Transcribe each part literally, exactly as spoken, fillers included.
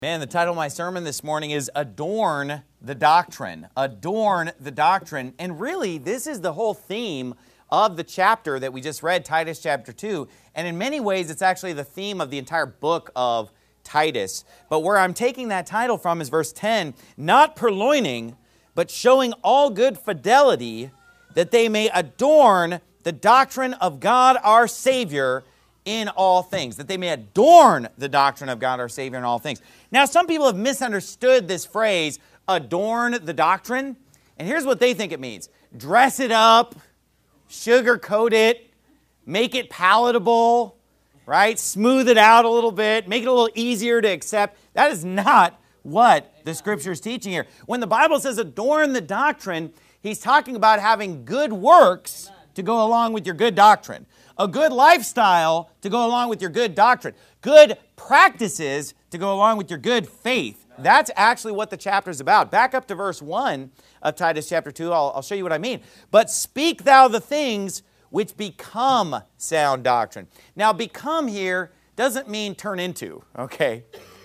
Man, the title of my sermon this morning is Adorn the Doctrine. Adorn the Doctrine. And really, this is the whole theme of the chapter that we just read, Titus chapter two. And in many ways, it's actually the theme of the entire book of Titus. But where I'm taking that title from is verse ten, not purloining, but showing all good fidelity, that they may adorn the doctrine of God our Savior in all things, that they may adorn the doctrine of God our Savior in all things. Now, some people have misunderstood this phrase, adorn the doctrine, and here's what they think it means. Dress it up, sugarcoat it, make it palatable, right? Smooth it out a little bit, make it a little easier to accept. That is not what the Scripture is teaching here. When the Bible says adorn the doctrine, he's talking about having good works to go along with your good doctrine. A good lifestyle to go along with your good doctrine. Good practices to go along with your good faith. That's actually what the chapter is about. Back up to verse one of Titus chapter two. I'll, I'll show you what I mean. But speak thou the things which become sound doctrine. Now, become here doesn't mean turn into, okay?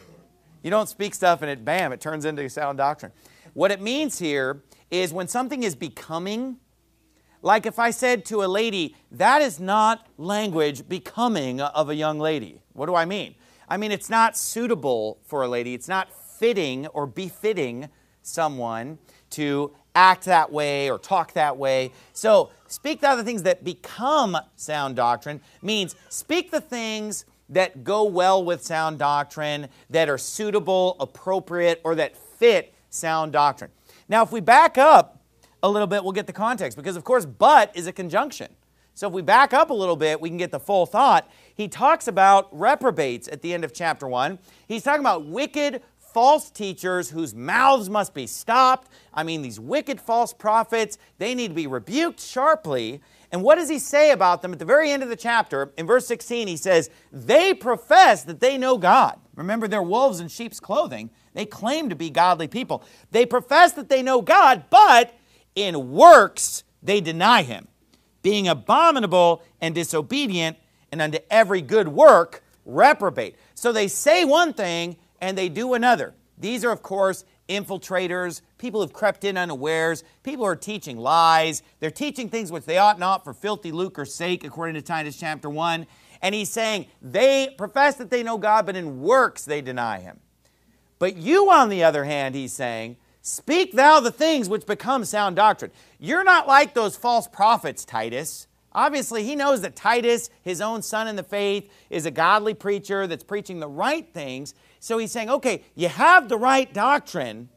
You don't speak stuff and it, bam, it turns into sound doctrine. What it means here is when something is becoming, like if I said to a lady, that is not language becoming of a young lady. What do I mean? I mean, it's not suitable for a lady. It's not fitting or befitting someone to act that way or talk that way. So, speak thou the things that become sound doctrine means speak the things that go well with sound doctrine, that are suitable, appropriate, or that fit sound doctrine. Now, if we back up a little bit, we'll get the context, because of course, but is a conjunction. So if we back up a little bit, we can get the full thought. He talks about reprobates at the end of chapter one. He's talking about wicked, false teachers whose mouths must be stopped. I mean, these wicked false prophets, they need to be rebuked sharply. And what does he say about them at the very end of the chapter? In verse sixteen, he says, they profess that they know God. Remember, they're wolves in sheep's clothing. They claim to be godly people. They profess that they know God, but in works they deny him, being abominable and disobedient, and unto every good work reprobate. So they say one thing and they do another. These are, of course, infiltrators, people who've crept in unawares, people who are teaching lies. They're teaching things which they ought not for filthy lucre's sake, according to Titus chapter one. And he's saying they profess that they know God, but in works they deny him. But you, on the other hand, he's saying, speak thou the things which become sound doctrine. You're not like those false prophets, Titus. Obviously, he knows that Titus, his own son in the faith, is a godly preacher that's preaching the right things. So he's saying, okay, you have the right doctrine,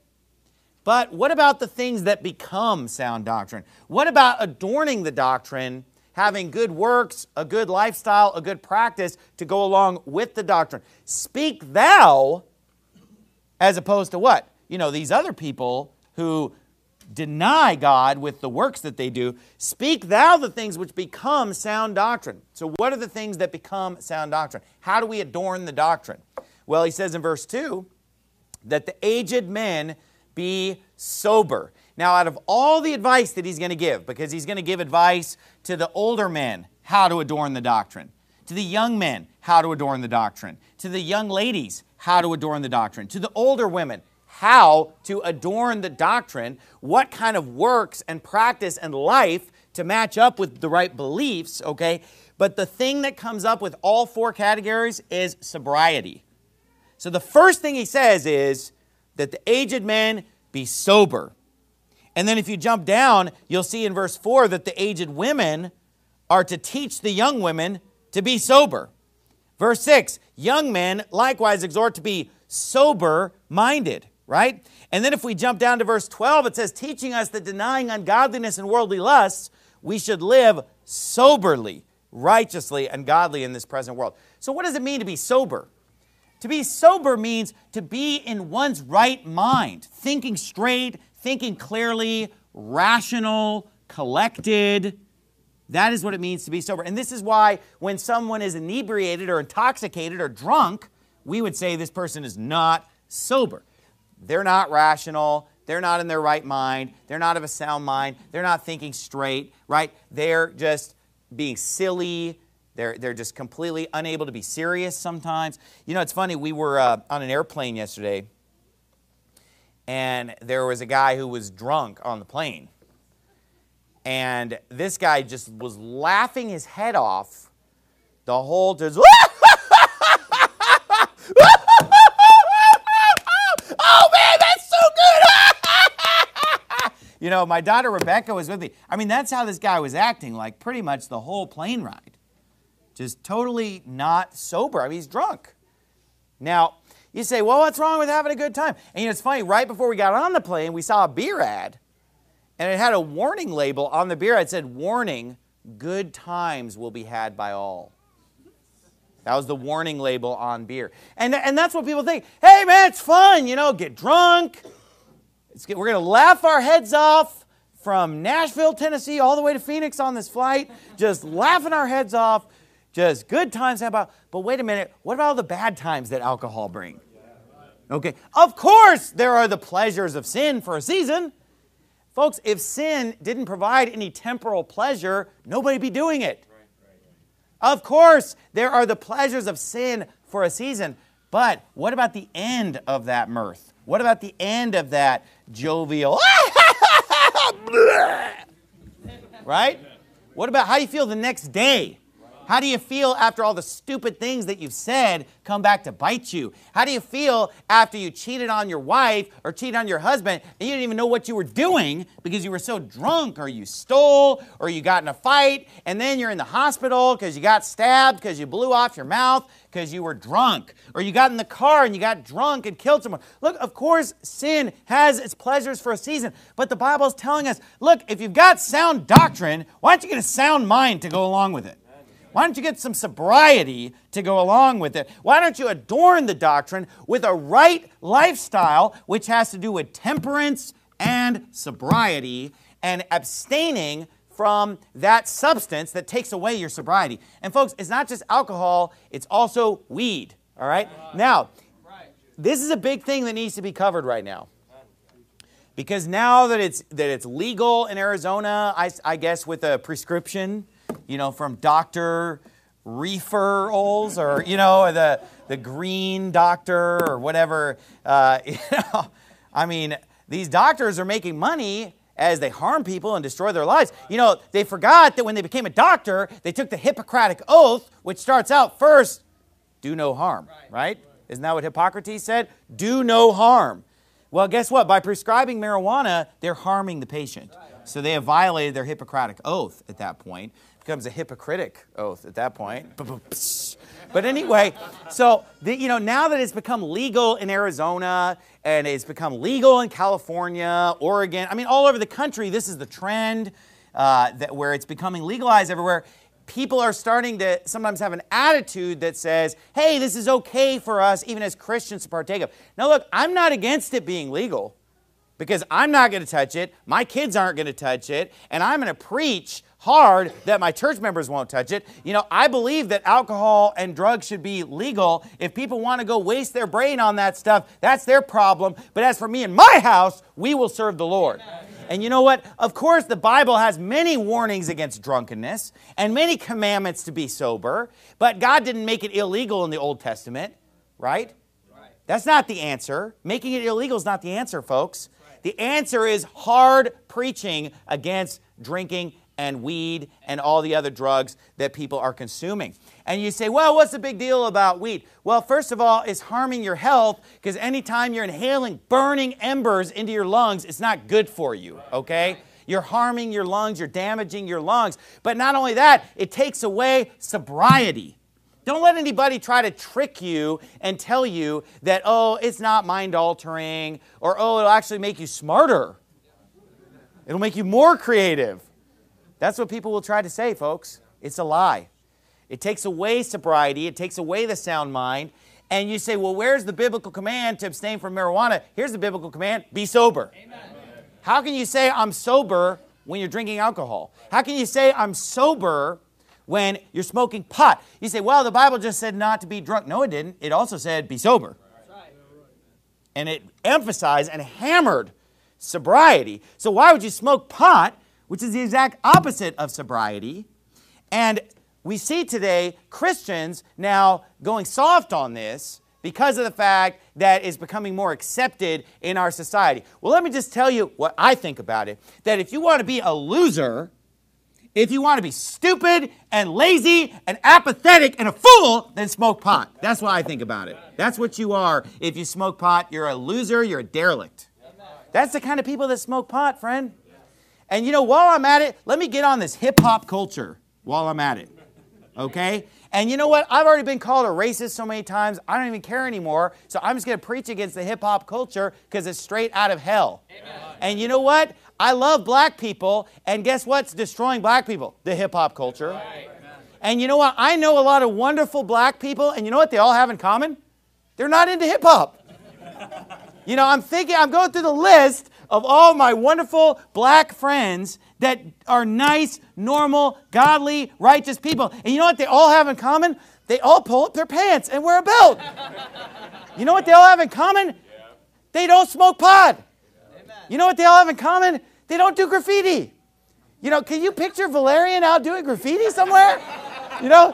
but what about the things that become sound doctrine? What about adorning the doctrine, having good works, a good lifestyle, a good practice to go along with the doctrine? Speak thou, as opposed to what? You know, these other people who deny God with the works that they do, speak thou the things which become sound doctrine. So what are the things that become sound doctrine? How do we adorn the doctrine? Well, he says in verse two, that the aged men be sober. Now, out of all the advice that he's going to give, because he's going to give advice to the older men, how to adorn the doctrine, to the young men, how to adorn the doctrine, to the young ladies, how to adorn the doctrine, to the older women, how to adorn the doctrine, what kind of works and practice and life to match up with the right beliefs, okay? But the thing that comes up with all four categories is sobriety. So the first thing he says is that the aged men be sober. And then if you jump down, you'll see in verse four that the aged women are to teach the young women to be sober. Verse six, young men likewise exhort to be sober-minded. Right? And then if we jump down to verse twelve, it says, teaching us that denying ungodliness and worldly lusts, we should live soberly, righteously, and godly in this present world. So what does it mean to be sober? To be sober means to be in one's right mind, thinking straight, thinking clearly, rational, collected. That is what it means to be sober. And this is why when someone is inebriated or intoxicated or drunk, we would say this person is not sober. They're not rational. They're not in their right mind. They're not of a sound mind. They're not thinking straight, right? They're just being silly. They're, they're just completely unable to be serious sometimes. You know, it's funny, we were uh, on an airplane yesterday, and there was a guy who was drunk on the plane. And this guy just was laughing his head off the whole time. Oh, man, that's so good. You know, my daughter Rebecca was with me. I mean, that's how this guy was acting, like pretty much the whole plane ride. Just totally not sober. I mean, he's drunk. Now, you say, well, what's wrong with having a good time? And you know, it's funny, right before we got on the plane, we saw a beer ad. And it had a warning label on the beer. It said, warning, good times will be had by all. That was the warning label on beer. And, and that's what people think. Hey, man, it's fun, you know, get drunk. It's, we're going to laugh our heads off from Nashville, Tennessee, all the way to Phoenix on this flight. Just laughing our heads off. Just good times. About, but wait a minute, what about all the bad times that alcohol brings? Okay, of course there are the pleasures of sin for a season. Folks, if sin didn't provide any temporal pleasure, nobody'd be doing it. Of course, there are the pleasures of sin for a season, but what about the end of that mirth? What about the end of that jovial, right? What about how you feel the next day? How do you feel after all the stupid things that you've said come back to bite you? How do you feel after you cheated on your wife or cheated on your husband and you didn't even know what you were doing because you were so drunk, or you stole, or you got in a fight, and then you're in the hospital because you got stabbed because you blew off your mouth because you were drunk, or you got in the car and you got drunk and killed someone? Look, of course, sin has its pleasures for a season, but the Bible is telling us, look, if you've got sound doctrine, why don't you get a sound mind to go along with it? Why don't you get some sobriety to go along with it? Why don't you adorn the doctrine with a right lifestyle, which has to do with temperance and sobriety and abstaining from that substance that takes away your sobriety? And folks, it's not just alcohol, it's also weed, all right? Now, this is a big thing that needs to be covered right now. Because now that it's, that it's legal in Arizona, I, I guess with a prescription, you know, from Doctor Referrals, or, you know, the, the green doctor or whatever. Uh, you know, I mean, these doctors are making money as they harm people and destroy their lives. You know, they forgot that when they became a doctor, they took the Hippocratic Oath, which starts out first, do no harm, right? Isn't that what Hippocrates said? Do no harm. Well, guess what? By prescribing marijuana, they're harming the patient. So they have violated their Hippocratic Oath at that point. It becomes a hypocritic oath at that point. But anyway, so the, you know, now that it's become legal in Arizona and it's become legal in California, Oregon, I mean, all over the country, this is the trend uh, that where it's becoming legalized everywhere. People are starting to sometimes have an attitude that says, hey, this is okay for us, even as Christians, to partake of. Now, look, I'm not against it being legal, because I'm not going to touch it, my kids aren't going to touch it, and I'm going to preach hard that my church members won't touch it. You know, I believe that alcohol and drugs should be legal. If people want to go waste their brain on that stuff, that's their problem. But as for me and my house, we will serve the Lord. And you know what? Of course, the Bible has many warnings against drunkenness and many commandments to be sober, but God didn't make it illegal in the Old Testament, right? Right. That's not the answer. Making it illegal is not the answer, folks. Right. The answer is hard preaching against drinking and weed and all the other drugs that people are consuming. And you say, well, what's the big deal about weed? Well, first of all, it's harming your health, because anytime you're inhaling burning embers into your lungs, it's not good for you, okay? You're harming your lungs, you're damaging your lungs. But not only that, it takes away sobriety. Don't let anybody try to trick you and tell you that, oh, it's not mind-altering, or, oh, it'll actually make you smarter. It'll make you more creative. That's what people will try to say, folks. It's a lie. It takes away sobriety. It takes away the sound mind. And you say, well, where's the biblical command to abstain from marijuana? Here's the biblical command: be sober. Amen. How can you say I'm sober when you're drinking alcohol? How can you say I'm sober when you're smoking pot? You say, well, the Bible just said not to be drunk. No, it didn't. It also said be sober. And it emphasized and hammered sobriety. So why would you smoke pot, which is the exact opposite of sobriety, and we see today Christians now going soft on this because of the fact that it's becoming more accepted in our society. Well, let me just tell you what I think about it. That if you want to be a loser, if you want to be stupid and lazy and apathetic and a fool, then smoke pot. That's what I think about it. That's what you are. If you smoke pot, you're a loser, you're a derelict. That's the kind of people that smoke pot, friend. And you know, while I'm at it, let me get on this hip-hop culture while I'm at it. Okay? And you know what? I've already been called a racist so many times, I don't even care anymore. So I'm just going to preach against the hip-hop culture because it's straight out of hell. Amen. And you know what? I love black people, and guess what's destroying black people? The hip-hop culture. Right. And you know what? I know a lot of wonderful black people, and you know what they all have in common? They're not into hip-hop. You know, I'm thinking, I'm going through the list of all my wonderful black friends that are nice, normal, godly, righteous people. And you know what they all have in common? They all pull up their pants and wear a belt. You know what they all have in common? They don't smoke pot. You know what they all have in common? They don't do graffiti. You know, can you picture Valerian out doing graffiti somewhere? You know?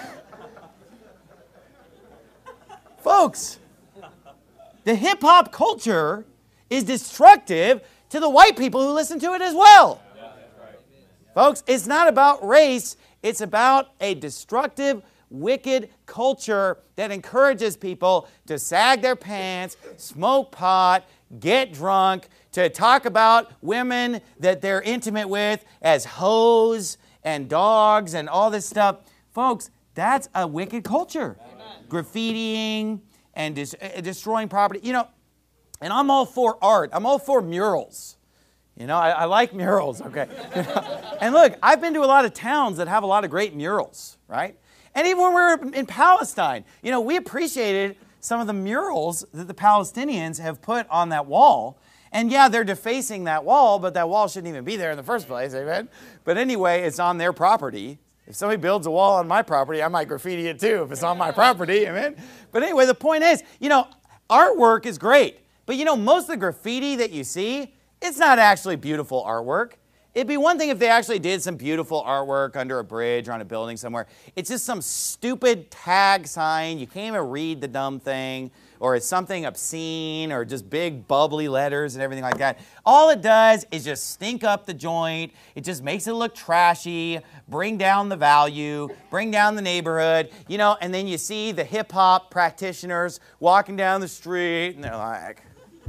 Folks, the hip-hop culture is destructive to the white people who listen to it as well. Yeah, right. Folks, it's not about race. It's about a destructive, wicked culture that encourages people to sag their pants, smoke pot, get drunk, to talk about women that they're intimate with as hoes and dogs and all this stuff. Folks, that's a wicked culture. Amen. Graffitiing and dis- destroying property. You know, and I'm all for art. I'm all for murals. You know, I, I like murals, okay? You know? And look, I've been to a lot of towns that have a lot of great murals, right? And even when we were in Palestine, you know, we appreciated some of the murals that the Palestinians have put on that wall. And yeah, they're defacing that wall, but that wall shouldn't even be there in the first place, amen? But anyway, it's on their property. If somebody builds a wall on my property, I might graffiti it too if it's on my property, amen? But anyway, the point is, you know, artwork is great. But you know, most of the graffiti that you see, it's not actually beautiful artwork. It'd be one thing if they actually did some beautiful artwork under a bridge or on a building somewhere. It's just some stupid tag sign. You can't even read the dumb thing. Or it's something obscene or just big bubbly letters and everything like that. All it does is just stink up the joint. It just makes it look trashy, bring down the value, bring down the neighborhood, you know, and then you see the hip-hop practitioners walking down the street and they're like,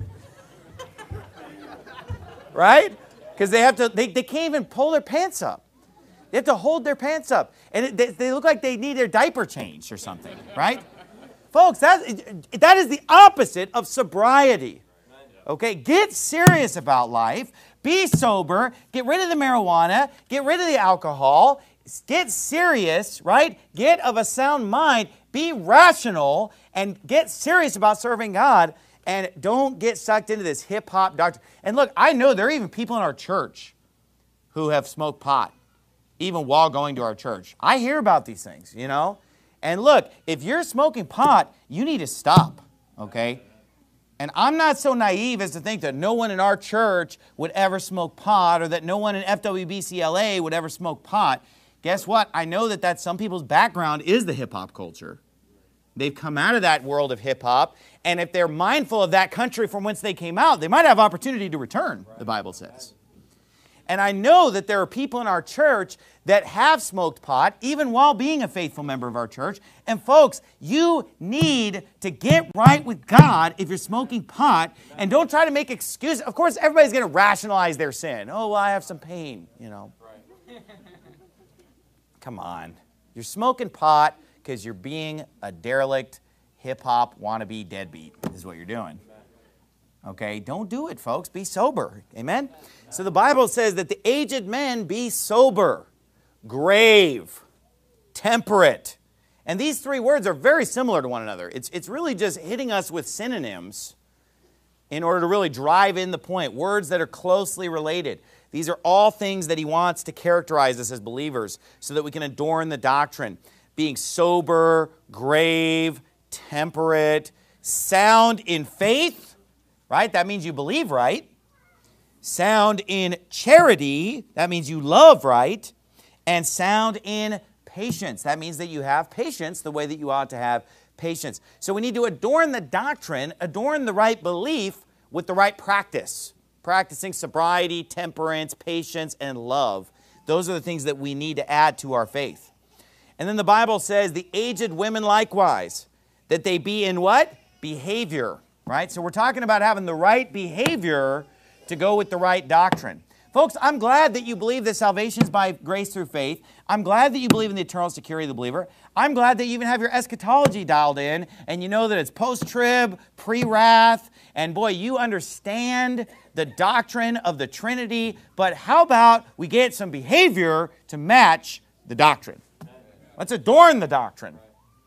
right? Because they have to, they, they can't even pull their pants up. They have to hold their pants up. And it, they, they look like they need their diaper changed or something, right? Folks, that, that is the opposite of sobriety. Okay, get serious about life. Be sober. Get rid of the marijuana. Get rid of the alcohol. Get serious, right? Get of a sound mind. Be rational and get serious about serving God. And don't get sucked into this hip-hop doctrine. And look, I know there are even people in our church who have smoked pot, even while going to our church. I hear about these things, you know. And look, if you're smoking pot, you need to stop, okay? And I'm not so naive as to think that no one in our church would ever smoke pot or that no one in F W B C L A would ever smoke pot. Guess what? I know that that's some people's background is the hip-hop culture. They've come out of that world of hip-hop, and if they're mindful of that country from whence they came out, they might have opportunity to return, the Bible says. And I know that there are people in our church that have smoked pot, even while being a faithful member of our church. And folks, you need to get right with God if you're smoking pot, and don't try to make excuses. Of course, everybody's going to rationalize their sin. Oh, well, I have some pain, you know. Right. Come on. You're smoking pot because you're being a derelict, hip-hop, wannabe deadbeat is what you're doing. Okay? Don't do it, folks. Be sober. Amen? So the Bible says that the aged men be sober, grave, temperate. And these three words are very similar to one another. It's, it's really just hitting us with synonyms in order to really drive in the point. Words that are closely related. These are all things that he wants to characterize us as believers so that we can adorn the doctrine. Being sober, grave, temperate, sound in faith, right? That means you believe right. Sound in charity, that means you love right. And sound in patience. That means that you have patience the way that you ought to have patience. So we need to adorn the doctrine, adorn the right belief with the right practice. Practicing sobriety, temperance, patience, and love. Those are the things that we need to add to our faith. And then the Bible says, the aged women likewise, that they be in what? Behavior, right? So we're talking about having the right behavior to go with the right doctrine. Folks, I'm glad that you believe that salvation is by grace through faith. I'm glad that you believe in the eternal security of the believer. I'm glad that you even have your eschatology dialed in and you know that it's post-trib, pre-wrath, and boy, you understand the doctrine of the Trinity. But how about we get some behavior to match the doctrine? Let's adorn the doctrine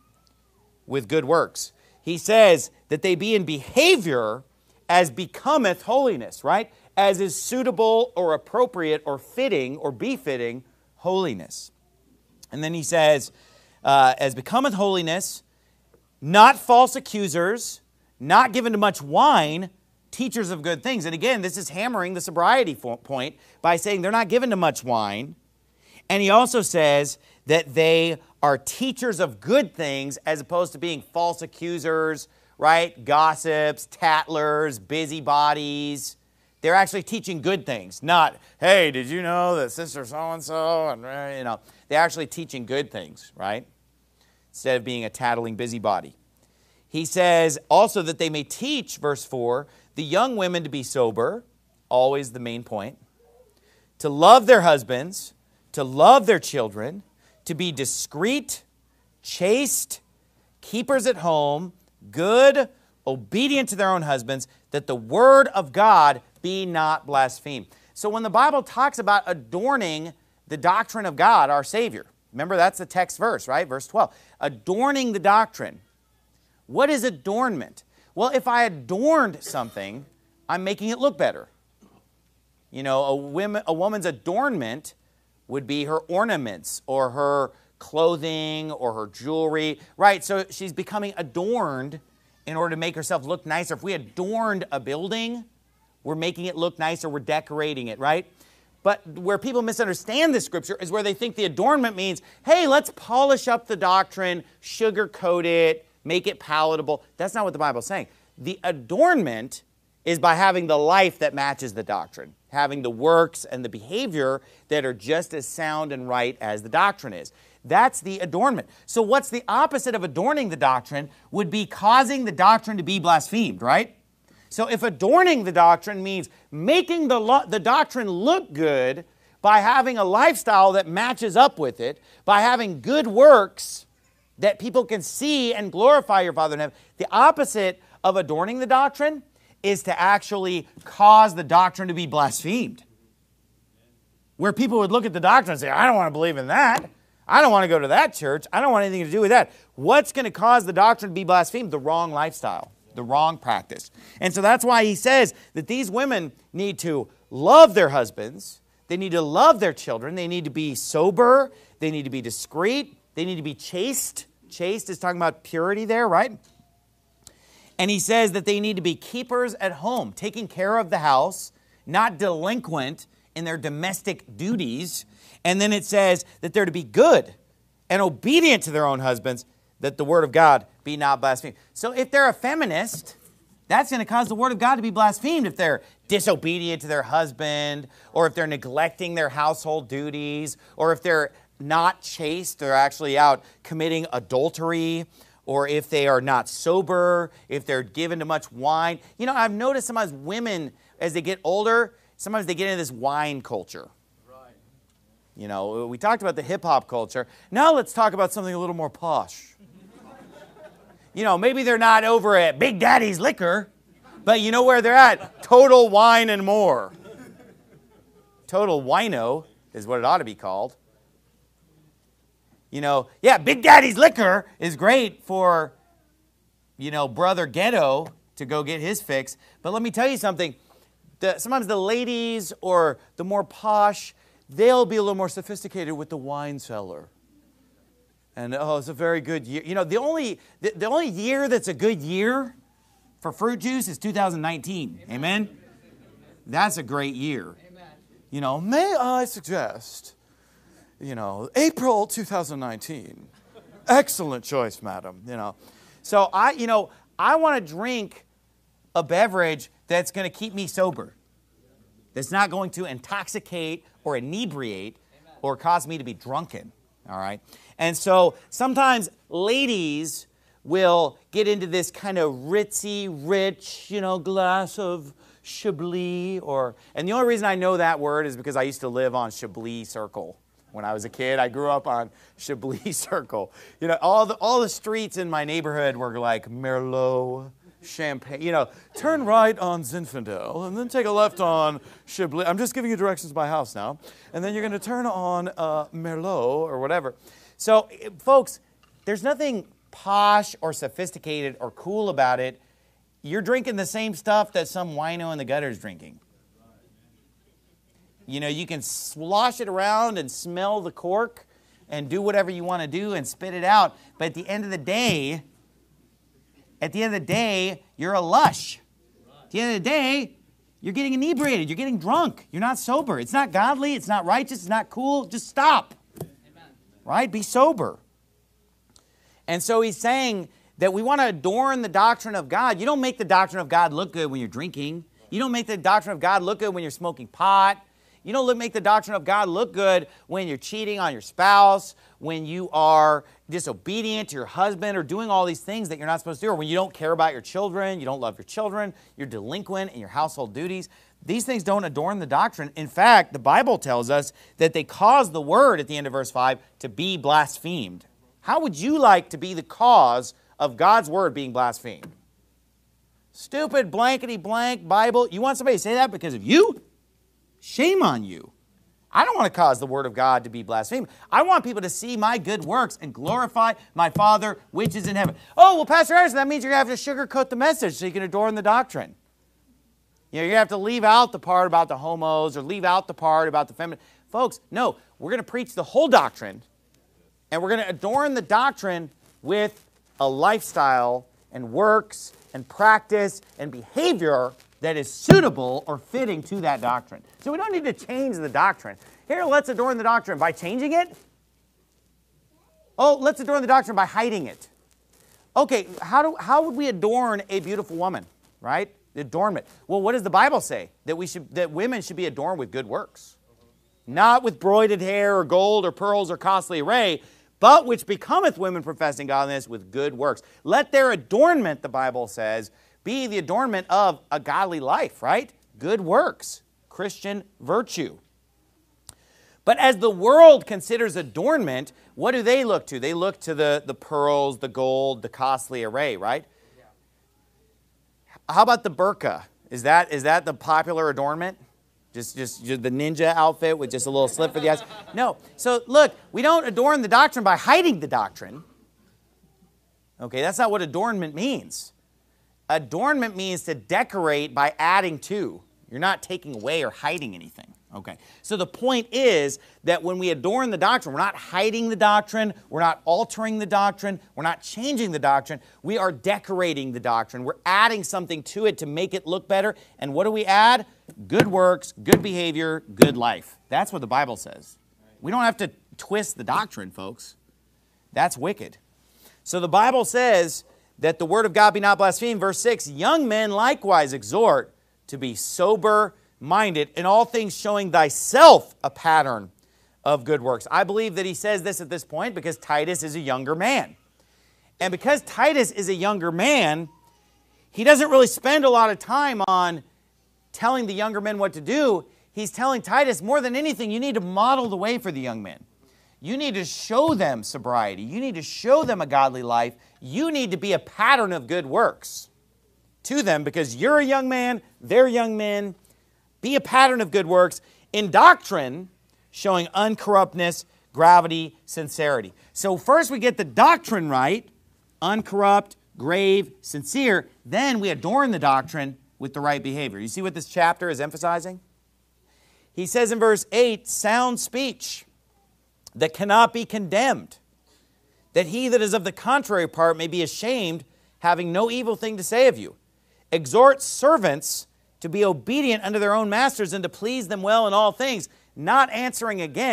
with good works. He says that they be in behavior as becometh holiness, right? As is suitable or appropriate or fitting or befitting holiness. And then he says, uh, as becometh holiness, not false accusers, not given to much wine, teachers of good things. And again, this is hammering the sobriety point by saying they're not given to much wine. And he also says that they are teachers of good things as opposed to being false accusers, right? Gossips, tattlers, busybodies. They're actually teaching good things, not, hey, did you know that sister so-and-so? And, you know, they're actually teaching good things, right? Instead of being a tattling busybody. He says also that they may teach, verse four, the young women to be sober, always the main point, to love their husbands, to love their children, to be discreet, chaste, keepers at home, good, obedient to their own husbands, that the word of God be not blasphemed. So when the Bible talks about adorning the doctrine of God, our Savior, remember that's the text verse, right? Verse twelve. Adorning the doctrine. What is adornment? Well, if I adorned something, I'm making it look better. You know, a, women, a woman's adornment would be her ornaments or her clothing or her jewelry, right? So she's becoming adorned in order to make herself look nicer. If we adorned a building, we're making it look nicer, we're decorating it, right? But where people misunderstand this scripture is where they think the adornment means, hey, let's polish up the doctrine, sugarcoat it, make it palatable. That's not what the Bible's saying. The adornment is by having the life that matches the doctrine, having the works and the behavior that are just as sound and right as the doctrine is. That's the adornment. So what's the opposite of adorning the doctrine would be causing the doctrine to be blasphemed, right? So if adorning the doctrine means making the, lo- the doctrine look good by having a lifestyle that matches up with it, by having good works that people can see and glorify your Father in heaven, the opposite of adorning the doctrine is to actually cause the doctrine to be blasphemed. Where people would look at the doctrine and say, I don't want to believe in that. I don't want to go to that church. I don't want anything to do with that. What's going to cause the doctrine to be blasphemed? The wrong lifestyle, the wrong practice. And so that's why he says that these women need to love their husbands. They need to love their children. They need to be sober. They need to be discreet. They need to be chaste. Chaste is talking about purity there, right? And he says that they need to be keepers at home, taking care of the house, not delinquent in their domestic duties. And then it says that they're to be good and obedient to their own husbands, that the word of God be not blasphemed. So if they're a feminist, that's going to cause the word of God to be blasphemed if they're disobedient to their husband, or if they're neglecting their household duties, or if they're not chaste, they're actually out committing adultery, or if they are not sober, if they're given to much wine. You know, I've noticed sometimes women, as they get older, sometimes they get into this wine culture. Right. You know, we talked about the hip-hop culture. Now let's talk about something a little more posh. You know, maybe they're not over at Big Daddy's Liquor, but you know where they're at? Total Wine and More. Total Wino is what it ought to be called. You know, yeah, Big Daddy's Liquor is great for, you know, Brother Ghetto to go get his fix. But let me tell you something. The, sometimes the ladies or the more posh, they'll be a little more sophisticated with the wine cellar. And, oh, it's a very good year. You know, the only, the, the only year that's a good year for fruit juice is two thousand nineteen. Amen? Amen? That's a great year. Amen. You know, may I suggest you know, April two thousand nineteen. Excellent choice, madam, you know. So I, you know, I want to drink a beverage that's going to keep me sober. That's not going to intoxicate or inebriate or cause me to be drunken, all right? And so sometimes ladies will get into this kind of ritzy, rich, you know, glass of Chablis or, and the only reason I know that word is because I used to live on Chablis Circle. When I was a kid, I grew up on Chablis Circle. You know, all the, all the streets in my neighborhood were like Merlot, Champagne, you know, turn right on Zinfandel and then take a left on Chablis. I'm just giving you directions by house now. And then you're going to turn on uh, Merlot or whatever. So, folks, there's nothing posh or sophisticated or cool about it. You're drinking the same stuff that some wino in the gutter is drinking. You know, you can slosh it around and smell the cork and do whatever you want to do and spit it out. But at the end of the day, At the end of the day, you're a lush. At the end of the day, you're getting inebriated. You're getting drunk. You're not sober. It's not godly. It's not righteous. It's not cool. Just stop. Amen. Right? Be sober. And so he's saying that we want to adorn the doctrine of God. You don't make the doctrine of God look good when you're drinking. You don't make the doctrine of God look good when you're smoking pot. You don't make the doctrine of God look good when you're cheating on your spouse, when you are disobedient to your husband or doing all these things that you're not supposed to do, or when you don't care about your children, you don't love your children, you're delinquent in your household duties. These things don't adorn the doctrine. In fact, the Bible tells us that they cause the word at the end of verse five to be blasphemed. How would you like to be the cause of God's word being blasphemed? Stupid blankety blank Bible. You want somebody to say that because of you? Shame on you. I don't want to cause the word of God to be blasphemed. I want people to see my good works and glorify my Father which is in heaven. Oh, well, Pastor Harrison, that means you're going to have to sugarcoat the message so you can adorn the doctrine. You know, you're going to have to leave out the part about the homos or leave out the part about the feminine. Folks, no, we're going to preach the whole doctrine, and we're going to adorn the doctrine with a lifestyle and works and practice and behavior that is suitable or fitting to that doctrine. So we don't need to change the doctrine. Here, let's adorn the doctrine by changing it. Oh, let's adorn the doctrine by hiding it. Okay, how, do, how would we adorn a beautiful woman, right? The adornment. Well, what does the Bible say? That, we should, that women should be adorned with good works. Not with broided hair or gold or pearls or costly array, but which becometh women professing godliness with good works. Let their adornment, the Bible says, be the adornment of a godly life, right? Good works, Christian virtue. But as the world considers adornment, what do they look to? They look to the, the pearls, the gold, the costly array, right? Yeah. How about the burqa? Is that, is that the popular adornment? Just, just, just the ninja outfit with just a little slit for the eyes? No. So look, we don't adorn the doctrine by hiding the doctrine. Okay, that's not what adornment means. Adornment means to decorate by adding to. You're not taking away or hiding anything. Okay. So the point is that when we adorn the doctrine, we're not hiding the doctrine, we're not altering the doctrine, we're not changing the doctrine, we are decorating the doctrine. We're adding something to it to make it look better. And what do we add? Good works, good behavior, good life. That's what the Bible says. We don't have to twist the doctrine, folks. That's wicked. So the Bible says that the word of God be not blasphemed. Verse six, young men likewise exhort to be sober-minded, in all things showing thyself a pattern of good works. I believe that he says this at this point because Titus is a younger man. And because Titus is a younger man, he doesn't really spend a lot of time on telling the younger men what to do. He's telling Titus, more than anything, you need to model the way for the young men. You need to show them sobriety. You need to show them a godly life. You need to be a pattern of good works to them because you're a young man, they're young men. Be a pattern of good works in doctrine, showing uncorruptness, gravity, sincerity. So first we get the doctrine right, uncorrupt, grave, sincere. Then we adorn the doctrine with the right behavior. You see what this chapter is emphasizing? He says in verse eight, sound speech that cannot be condemned, that he that is of the contrary part may be ashamed, having no evil thing to say of you. Exhort servants to be obedient unto their own masters and to please them well in all things, not answering again,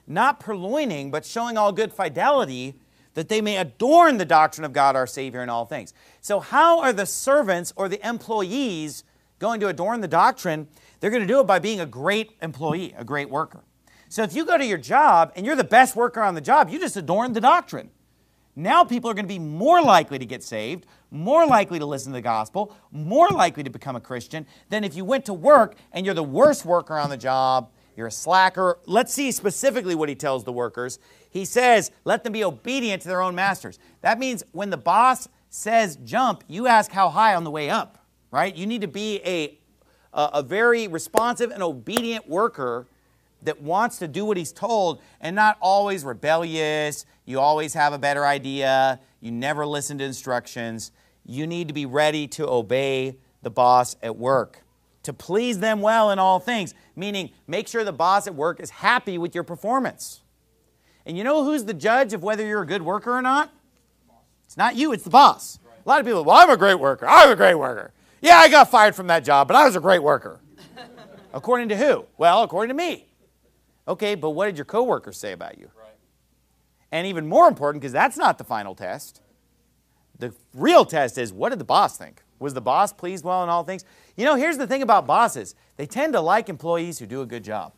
not purloining, but showing all good fidelity, that they may adorn the doctrine of God our Savior in all things. So how are the servants or the employees going to adorn the doctrine? They're going to do it by being a great employee, a great worker. So if you go to your job and you're the best worker on the job, you just adorn the doctrine. Now people are going to be more likely to get saved, more likely to listen to the gospel, more likely to become a Christian than if you went to work and you're the worst worker on the job, you're a slacker. Let's see specifically what he tells the workers. He says, let them be obedient to their own masters. That means when the boss says jump, you ask how high on the way up, right? You need to be a, a, a very responsive and obedient worker that wants to do what he's told and not always rebellious. You always have a better idea. You never listen to instructions. You need to be ready to obey the boss at work, to please them well in all things, meaning make sure the boss at work is happy with your performance. And you know who's the judge of whether you're a good worker or not? It's not you, it's the boss. A lot of people, well, I'm a great worker. I'm a great worker. Yeah, I got fired from that job, but I was a great worker. According to who? Well, according to me. Okay, but what did your coworkers say about you? Right. And even more important, because that's not the final test, the real test is, what did the boss think? Was the boss pleased well in all things? You know, here's the thing about bosses. They tend to like employees who do a good job.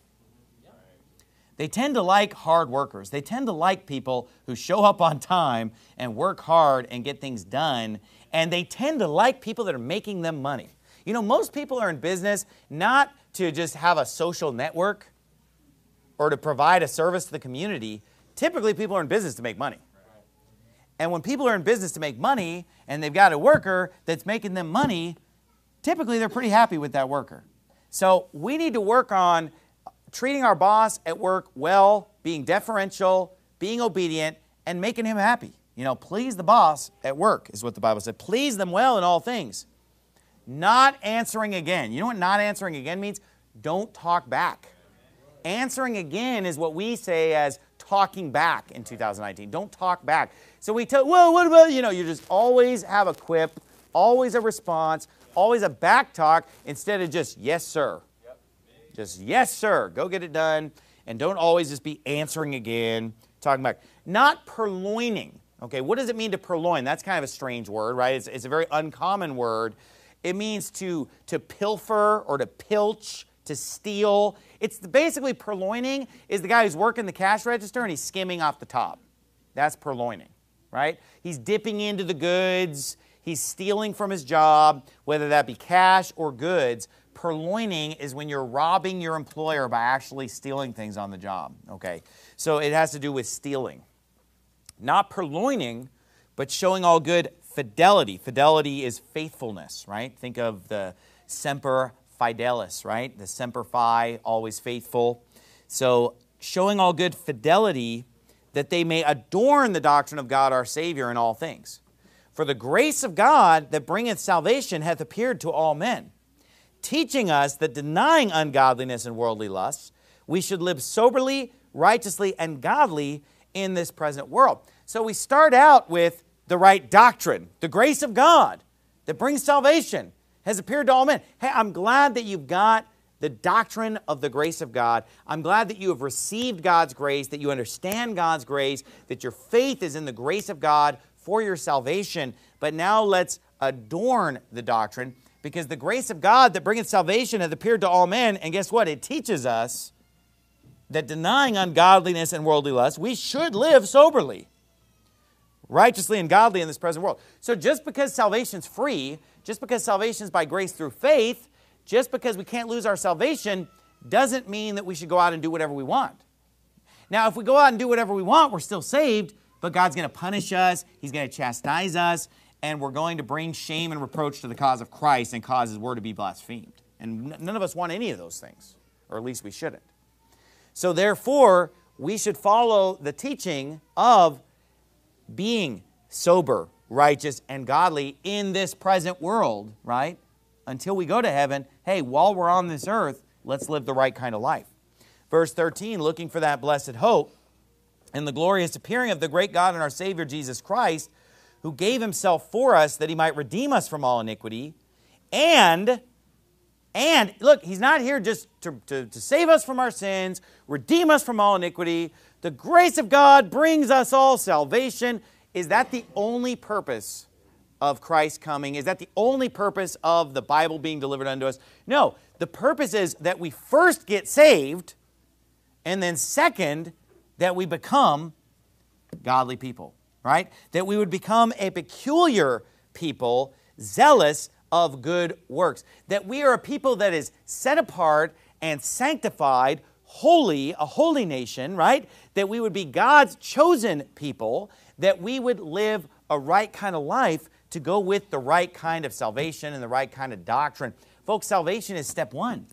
They tend to like hard workers. They tend to like people who show up on time and work hard and get things done. And they tend to like people that are making them money. You know, most people are in business not to just have a social network or to provide a service to the community. Typically, people are in business to make money. And when people are in business to make money and they've got a worker that's making them money, typically they're pretty happy with that worker. So we need to work on treating our boss at work well, being deferential, being obedient, and making him happy. You know, please the boss at work is what the Bible said. Please them well in all things. Not answering again. You know what not answering again means? Don't talk back. Answering again is what we say as talking back in two thousand nineteen. Don't talk back. So we tell, well, what about, you know, you just always have a quip, always a response, always a back talk instead of just, yes, sir. Yep. Just, yes, sir. Go get it done. And don't always just be answering again, talking back. Not purloining. Okay, what does it mean to purloin? That's kind of a strange word, right? It's, it's a very uncommon word. It means to, to pilfer or to pilch, to steal. It's basically purloining is the guy who's working the cash register and he's skimming off the top. That's purloining, right? He's dipping into the goods. He's stealing from his job, whether that be cash or goods. Purloining is when you're robbing your employer by actually stealing things on the job, okay? So it has to do with stealing. Not purloining, but showing all good fidelity. Fidelity is faithfulness, right? Think of the semper fidelis, right? The semper fi, always faithful. So showing all good fidelity, that they may adorn the doctrine of God our Savior in all things. For the grace of God that bringeth salvation hath appeared to all men, teaching us that denying ungodliness and worldly lusts, we should live soberly, righteously, and godly in this present world. So we start out with the right doctrine. The grace of God that brings salvation has appeared to all men. Hey, I'm glad that you've got the doctrine of the grace of God. I'm glad that you have received God's grace, that you understand God's grace, that your faith is in the grace of God for your salvation. But now let's adorn the doctrine, because the grace of God that bringeth salvation hath appeared to all men. And guess what? It teaches us that denying ungodliness and worldly lust, we should live soberly, righteously, and godly in this present world. So just because salvation's free, just because salvation is by grace through faith, just because we can't lose our salvation, doesn't mean that we should go out and do whatever we want. Now, if we go out and do whatever we want, we're still saved, but God's going to punish us, He's going to chastise us, and we're going to bring shame and reproach to the cause of Christ and cause His word to be blasphemed. And none of us want any of those things, or at least we shouldn't. So therefore, we should follow the teaching of being sober, righteous, and godly in this present world, right? Until we go to heaven, hey, while we're on this earth, let's live the right kind of life. Verse thirteen, looking for that blessed hope and the glorious appearing of the great God and our Savior Jesus Christ, who gave Himself for us that He might redeem us from all iniquity, and, And look, he's not here just to, to, to save us from our sins, redeem us from all iniquity. The grace of God brings us all salvation. Is that the only purpose of Christ coming? Is that the only purpose of the Bible being delivered unto us? No, the purpose is that we first get saved, and then second, that we become godly people, right? That we would become a peculiar people, zealous of good works. That we are a people that is set apart and sanctified, holy, a holy nation, right? That we would be God's chosen people, that we would live a right kind of life to go with the right kind of salvation and the right kind of doctrine. Folks, salvation is step one.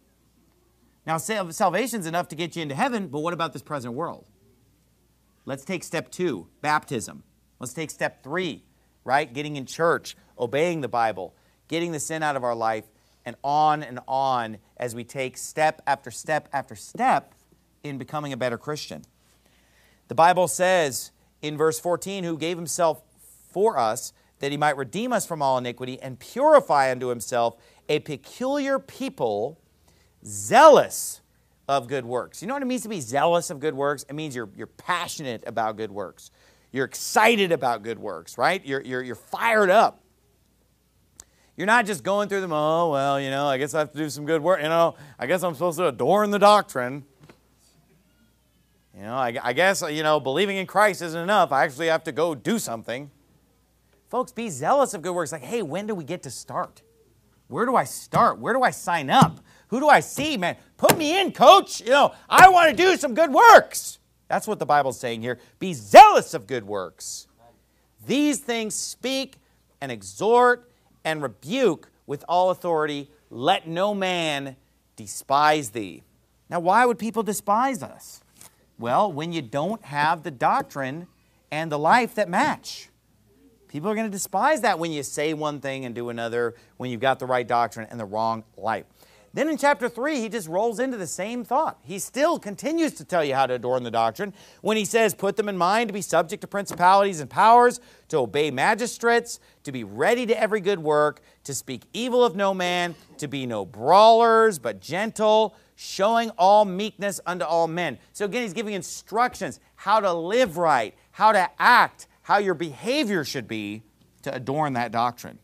Now, salvation is enough to get you into heaven, but what about this present world? Let's take step two, baptism. Let's take step three, right? Getting in church, obeying the Bible, getting the sin out of our life, and on and on as we take step after step after step in becoming a better Christian. The Bible says in verse fourteen, who gave himself for us that he might redeem us from all iniquity and purify unto himself a peculiar people, zealous of good works. You know what it means to be zealous of good works? It means you're, you're passionate about good works. You're excited about good works, right? You're, you're, you're fired up. You're not just going through them, oh, well, you know, I guess I have to do some good work. You know, I guess I'm supposed to adorn the doctrine. You know, I, I guess, you know, believing in Christ isn't enough. I actually have to go do something. Folks, be zealous of good works. Like, hey, when do we get to start? Where do I start? Where do I sign up? Who do I see, man? Put me in, coach. You know, I want to do some good works. That's what the Bible's saying here. Be zealous of good works. These things speak and exhort and rebuke with all authority. Let no man despise thee. Now, why would people despise us? Well, when you don't have the doctrine and the life that match. People are going to despise that when you say one thing and do another, when you've got the right doctrine and the wrong life. Then in chapter three, he just rolls into the same thought. He still continues to tell you how to adorn the doctrine when he says, put them in mind to be subject to principalities and powers, to obey magistrates, to be ready to every good work, to speak evil of no man, to be no brawlers, but gentle, showing all meekness unto all men. So again, he's giving instructions how to live right, how to act, how your behavior should be to adorn that doctrine.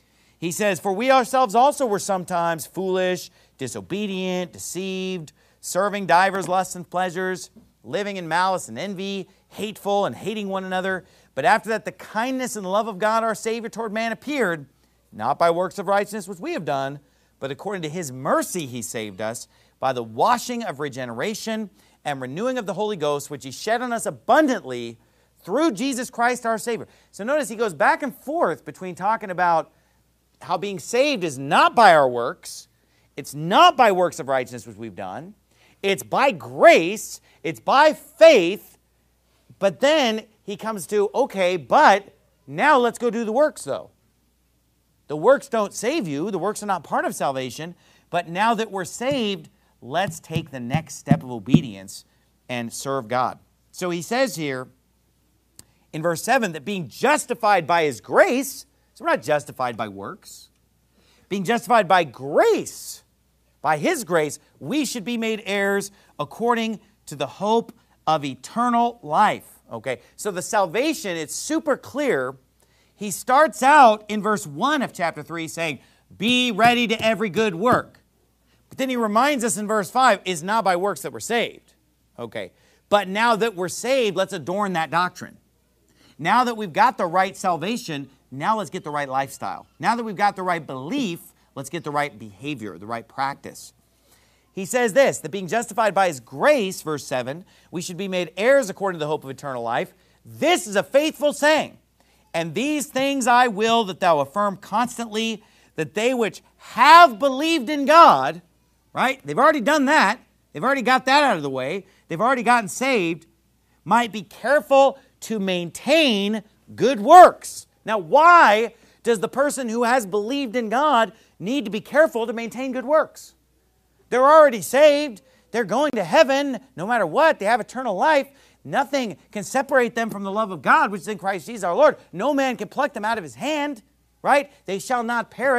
He says, for we ourselves also were sometimes foolish, disobedient, deceived, serving divers lusts and pleasures, living in malice and envy, hateful and hating one another. But after that, the kindness and the love of God our Savior toward man appeared, not by works of righteousness which we have done, but according to his mercy he saved us, by the washing of regeneration and renewing of the Holy Ghost, which he shed on us abundantly through Jesus Christ our Savior. So notice he goes back and forth between talking about how being saved is not by our works, it's not by works of righteousness which we've done, it's by grace, it's by faith, but then he comes to, okay, but now let's go do the works though. The works don't save you, the works are not part of salvation, but now that we're saved, let's take the next step of obedience and serve God. So he says here in verse seven that being justified by his grace, so we're not justified by works. Being justified by grace, by his grace, we should be made heirs according to the hope of eternal life. Okay, so the salvation, it's super clear. He starts out in verse one of chapter three saying, be ready to every good work. But then he reminds us in verse five, it's not by works that we're saved. Okay, but now that we're saved, let's adorn that doctrine. Now that we've got the right salvation, now let's get the right lifestyle. Now that we've got the right belief, let's get the right behavior, the right practice. He says this, that being justified by his grace, verse seven, we should be made heirs according to the hope of eternal life. This is a faithful saying. And these things I will that thou affirm constantly, that they which have believed in God, right? They've already done that. They've already got that out of the way. They've already gotten saved, might be careful to maintain good works. Now, why does the person who has believed in God need to be careful to maintain good works? They're already saved. They're going to heaven no matter what. They have eternal life. Nothing can separate them from the love of God, which is in Christ Jesus our Lord. No man can pluck them out of his hand, right? They shall not perish.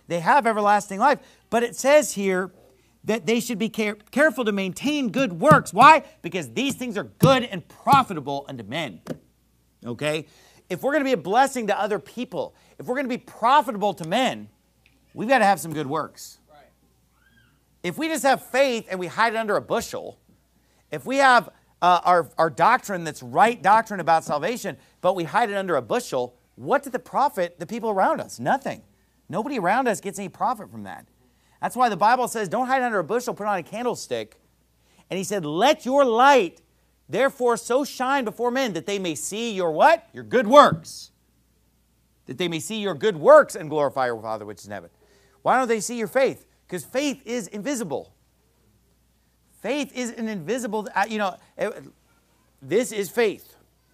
they have everlasting life. But it says here that they should be care- careful to maintain good works. Why? Because these things are good and profitable unto men. Okay? If we're going to be a blessing to other people, if we're going to be profitable to men, we've got to have some good works. Right. If we just have faith and we hide it under a bushel, if we have uh, our, our doctrine that's right doctrine about salvation, but we hide it under a bushel, what did the profit the people around us? Nothing. Nobody around us gets any profit from that. That's why the Bible says, don't hide under a bushel, put on a candlestick. And he said, let your light therefore so shine before men that they may see your what? Your good works. That they may see your good works and glorify your Father which is in heaven. Why don't they see your faith? Because faith is invisible. Faith is an invisible, you know, this is faith.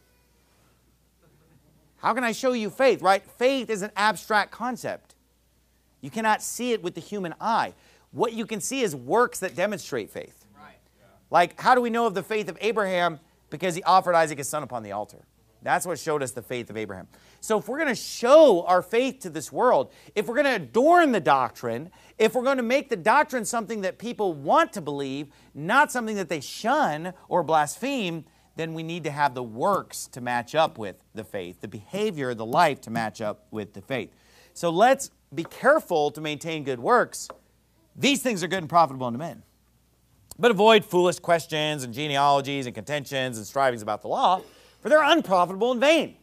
How can I show you faith, right? Faith is an abstract concept. You cannot see it with the human eye. What you can see is works that demonstrate faith. Right. Yeah. Like, how do we know of the faith of Abraham? Because he offered Isaac his son upon the altar. That's what showed us the faith of Abraham. So if we're going to show our faith to this world, if we're going to adorn the doctrine, if we're going to make the doctrine something that people want to believe, not something that they shun or blaspheme, then we need to have the works to match up with the faith, the behavior, the life to match up with the faith. So let's be careful to maintain good works. These things are good and profitable unto men. But avoid foolish questions and genealogies and contentions and strivings about the law, for they're unprofitable and vain.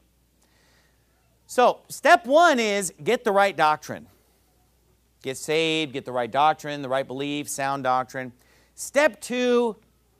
So step one is get the right doctrine. Get saved, get the right doctrine, the right belief, sound doctrine. Step two,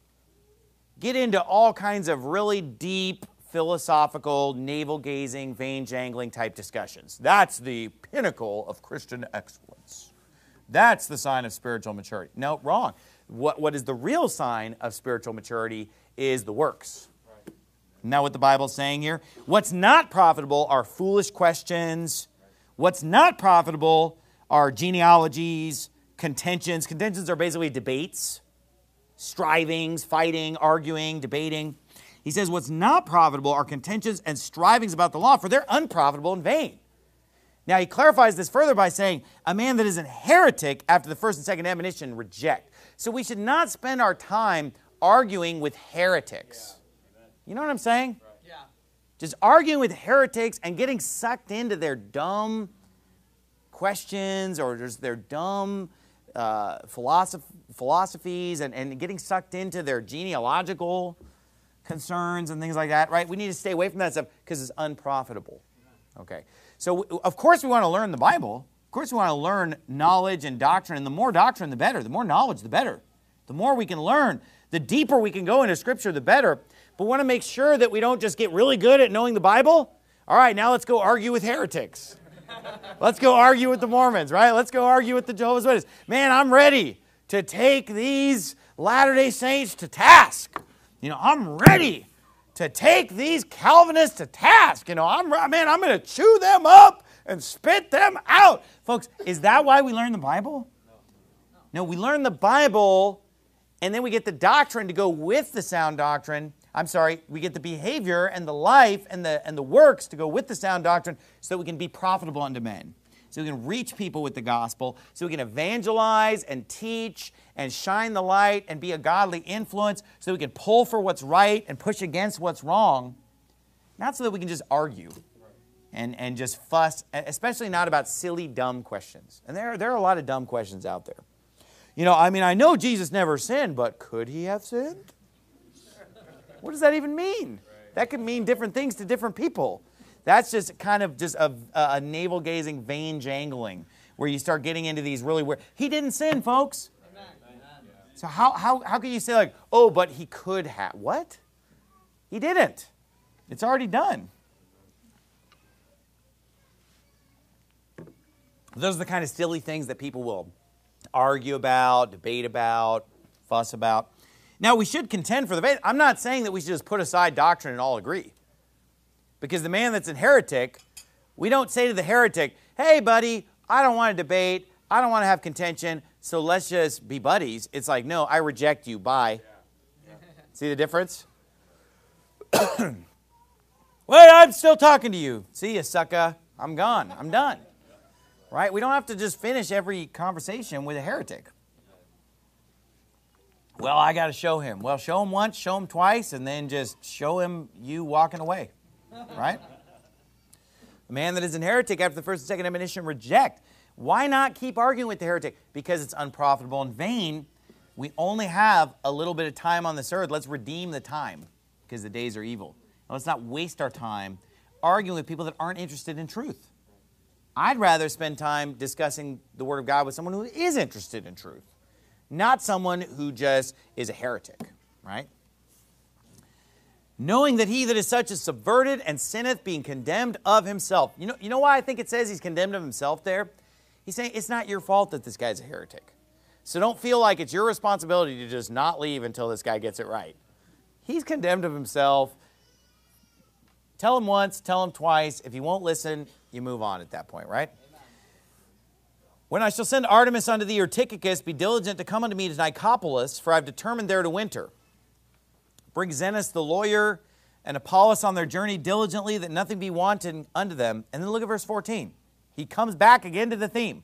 get into all kinds of really deep, philosophical, navel-gazing, vein-jangling type discussions. That's the pinnacle of Christian excellence. That's the sign of spiritual maturity. No, wrong. What, what is the real sign of spiritual maturity is the works. Right. Isn't that what the Bible's saying here? What's not profitable are foolish questions. What's not profitable are genealogies, contentions. Contentions are basically debates. Strivings, fighting, arguing, debating. He says what's not profitable are contentions and strivings about the law, for they're unprofitable and vain. Now he clarifies this further by saying, a man that is a heretic after the first and second admonition reject. So we should not spend our time arguing with heretics. Yeah. You know what I'm saying? Right. Yeah. Just arguing with heretics and getting sucked into their dumb questions or just their dumb uh, philosoph philosophies and, and getting sucked into their genealogical concerns and things like that, right? We need to stay away from that stuff because it's unprofitable. Okay. So, of course, we want to learn the Bible. Of course, we want to learn knowledge and doctrine. And the more doctrine, the better. The more knowledge, the better. The more we can learn, the deeper we can go into Scripture, the better. But we want to make sure that we don't just get really good at knowing the Bible. All right, now let's go argue with heretics. Let's go argue with the Mormons, right? Let's go argue with the Jehovah's Witnesses. Man, I'm ready to take these Latter-day Saints to task. You know, I'm ready to take these Calvinists to task. You know, I'm, man, I'm going to chew them up and spit them out. Folks, is that why we learn the Bible? No, we learn the Bible, and then we get the doctrine to go with the sound doctrine. I'm sorry, we get the behavior and the life and the, and the works to go with the sound doctrine so that we can be profitable unto men. So we can reach people with the gospel, so we can evangelize and teach and shine the light and be a godly influence, so we can pull for what's right and push against what's wrong, not so that we can just argue and, and just fuss, especially not about silly, dumb questions. And there, there are a lot of dumb questions out there. You know, I mean, I know Jesus never sinned, but could he have sinned? What does that even mean? That could mean different things to different people. That's just kind of just a, a navel-gazing, vein-jangling, where you start getting into these really weird... He didn't sin, folks. Amen. So how, how, how can you say, like, oh, but he could have... What? He didn't. It's already done. Those are the kind of silly things that people will argue about, debate about, fuss about. Now, we should contend for the faith. I'm not saying that we should just put aside doctrine and all agree. Because the man that's a heretic, we don't say to the heretic, hey, buddy, I don't want to debate. I don't want to have contention, so let's just be buddies. It's like, no, I reject you. Bye. Yeah. Yeah. See the difference? Wait, I'm still talking to you. See you, sucker. I'm gone. I'm done. Right? We don't have to just finish every conversation with a heretic. Well, I got to show him. Well, show him once, show him twice, and then just show him you walking away. Right? The man that is an heretic after the first and second admonition reject. Why not keep arguing with the heretic? Because it's unprofitable and vain. We only have a little bit of time on this earth. Let's redeem the time because the days are evil. Now, let's not waste our time arguing with people that aren't interested in truth. I'd rather spend time discussing the Word of God with someone who is interested in truth, not someone who just is a heretic, right? Knowing that he that is such is subverted and sinneth, being condemned of himself. You know, you know why I think it says he's condemned of himself there? He's saying it's not your fault that this guy's a heretic. So don't feel like it's your responsibility to just not leave until this guy gets it right. He's condemned of himself. Tell him once, tell him twice. If he won't listen, you move on at that point, right? Amen. When I shall send Artemis unto thee, or Tychicus, be diligent to come unto me to Nicopolis, for I have determined there to winter. Bring Zenos the lawyer and Apollos on their journey diligently, that nothing be wanting unto them. And then look at verse fourteen. He comes back again to the theme.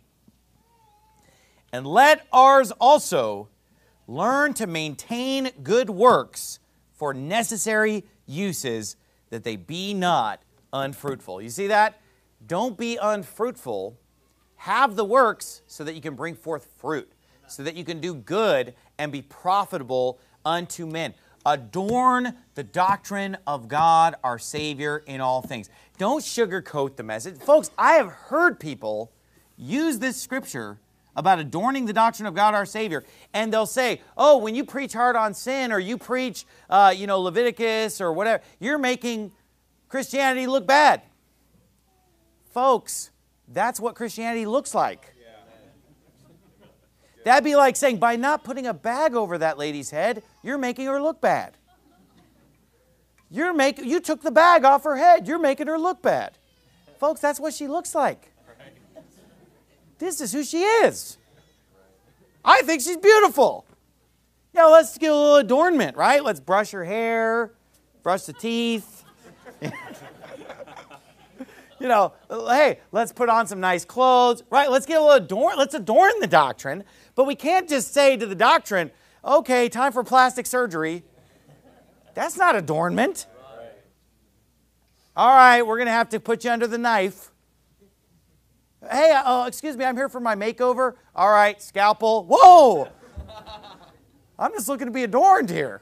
And let ours also learn to maintain good works for necessary uses, that they be not unfruitful. You see that? Don't be unfruitful. Have the works so that you can bring forth fruit, so that you can do good and be profitable unto men. Adorn the doctrine of God, our Savior, in all things. Don't sugarcoat the message. Folks, I have heard people use this scripture about adorning the doctrine of God, our Savior, and they'll say, oh, when you preach hard on sin, or you preach, uh, you know, Leviticus or whatever, you're making Christianity look bad. Folks, that's what Christianity looks like. Yeah. That'd be like saying, by not putting a bag over that lady's head, you're making her look bad. You're make, you took the bag off her head. You're making her look bad. Folks, that's what she looks like. This is who she is. I think she's beautiful. You know, let's get a little adornment, right? Let's brush her hair, brush the teeth. You know, hey, let's put on some nice clothes, right? Let's get a little adorn. Let's adorn the doctrine. But we can't just say to the doctrine, okay, time for plastic surgery. That's not adornment. All right, we're going to have to put you under the knife. Hey, uh, excuse me, I'm here for my makeover. All right, scalpel. Whoa! I'm just looking to be adorned here.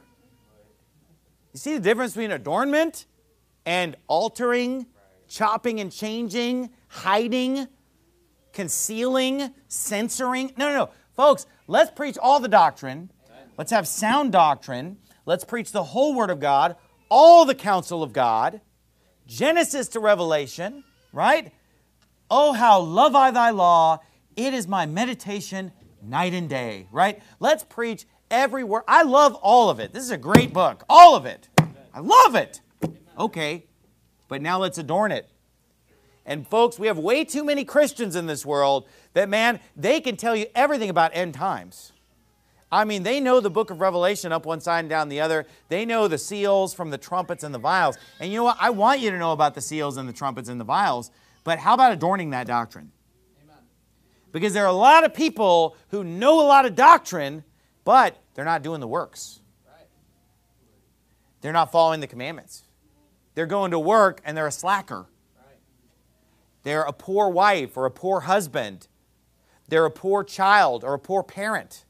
You see the difference between adornment and altering, chopping and changing, hiding, concealing, censoring? No, no, no. Folks, let's preach all the doctrine. Let's have sound doctrine. Let's preach the whole Word of God, all the counsel of God, Genesis to Revelation, right? Oh, how love I thy law. It is my meditation night and day, right? Let's preach every word. I love all of it. This is a great book. All of it. I love it. Okay, but now let's adorn it. And folks, we have way too many Christians in this world that, man, they can tell you everything about end times. I mean, they know the book of Revelation up one side and down the other. They know the seals from the trumpets and the vials. And you know what? I want you to know about the seals and the trumpets and the vials. But how about adorning that doctrine? Amen. Because there are a lot of people who know a lot of doctrine, but they're not doing the works. Right. They're not following the commandments. They're going to work and they're a slacker. Right. They're a poor wife or a poor husband. They're a poor child or a poor parent.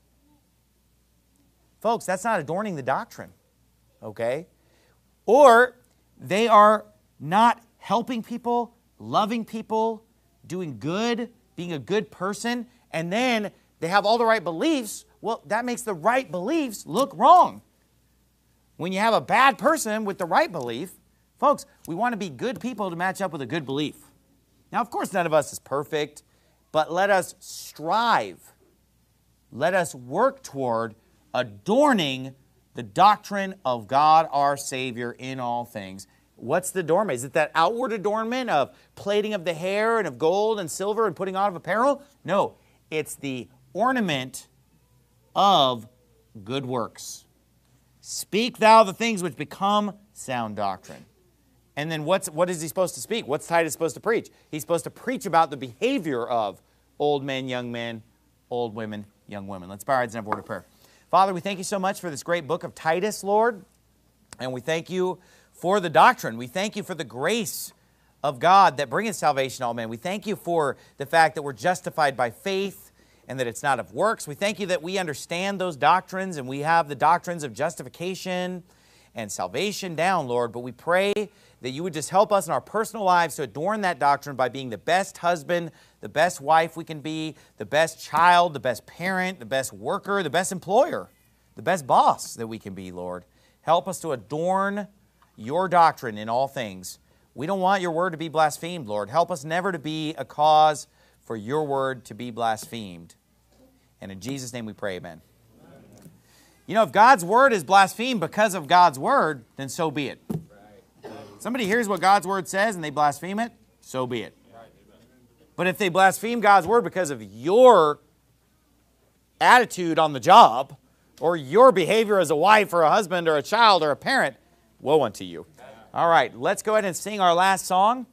Folks, that's not adorning the doctrine. Okay? Or they are not helping people, loving people, doing good, being a good person, and then they have all the right beliefs. Well, that makes the right beliefs look wrong. When you have a bad person with the right belief, folks, we want to be good people to match up with a good belief. Now, of course, none of us is perfect, but let us strive. Let us work toward adorning the doctrine of God our Savior in all things. What's the adornment? Is it that outward adornment of plaiting of the hair and of gold and silver and putting on of apparel? No, it's the ornament of good works. Speak thou the things which become sound doctrine. And then what's, what is he supposed to speak? What's Titus supposed to preach? He's supposed to preach about the behavior of old men, young men, old women, young women. Let's bow our heads and have a word of prayer. Father, we thank you so much for this great book of Titus, Lord. And we thank you for the doctrine. We thank you for the grace of God that bringeth salvation to all men. We thank you for the fact that we're justified by faith and that it's not of works. We thank you that we understand those doctrines and we have the doctrines of justification and salvation down, Lord. But we pray that you would just help us in our personal lives to adorn that doctrine by being the best husband, the best wife we can be, the best child, the best parent, the best worker, the best employer, the best boss that we can be, Lord. Help us to adorn your doctrine in all things. We don't want your word to be blasphemed, Lord. Help us never to be a cause for your word to be blasphemed. And in Jesus' name we pray, amen. Amen. You know, if God's word is blasphemed because of God's word, then so be it. Somebody hears what God's word says and they blaspheme it, so be it. But if they blaspheme God's word because of your attitude on the job or your behavior as a wife or a husband or a child or a parent, woe unto you. All right, let's go ahead and sing our last song.